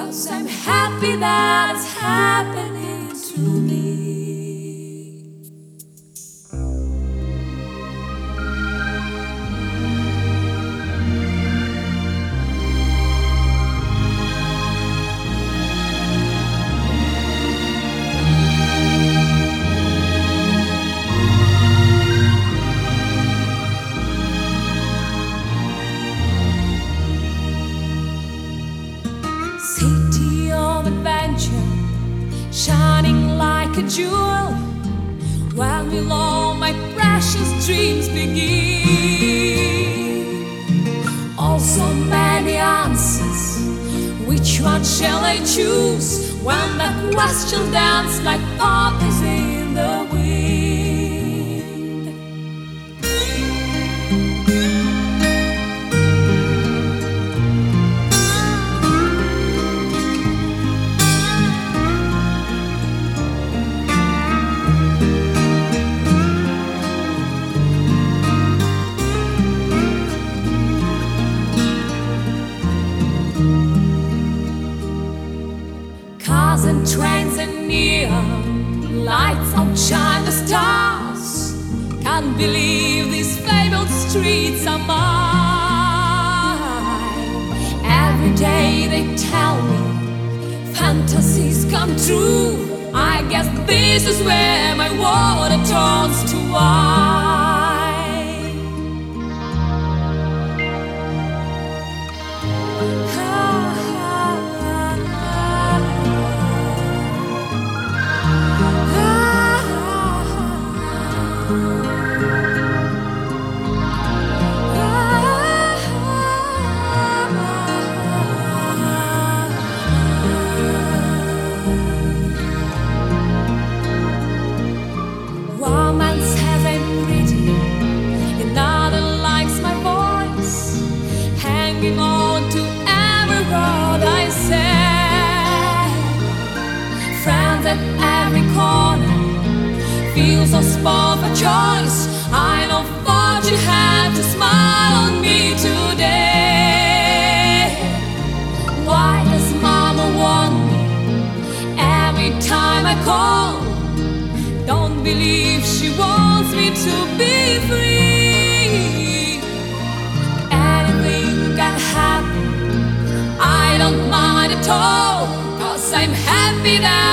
'cause I'm happy that it's happening to me. City of adventure, shining like a jewel, when will all my precious dreams begin? Also many answers, which one shall I choose, when the question dance like poppies in the wind? Cars and trains and neon lights outshine the stars. Can't believe these fabled streets are mine. Every day they tell me fantasies come true. I guess this is where my water turns to wine. Woman says I'm pretty, another likes my voice, hanging on to every word I say. Friends at every corner, feel so small for choice. I know fortune had to smile on me today. Why does Mama want me every time I call? Don't believe she wants me to be free. Anything can happen, I don't mind at all, 'cause I'm happy that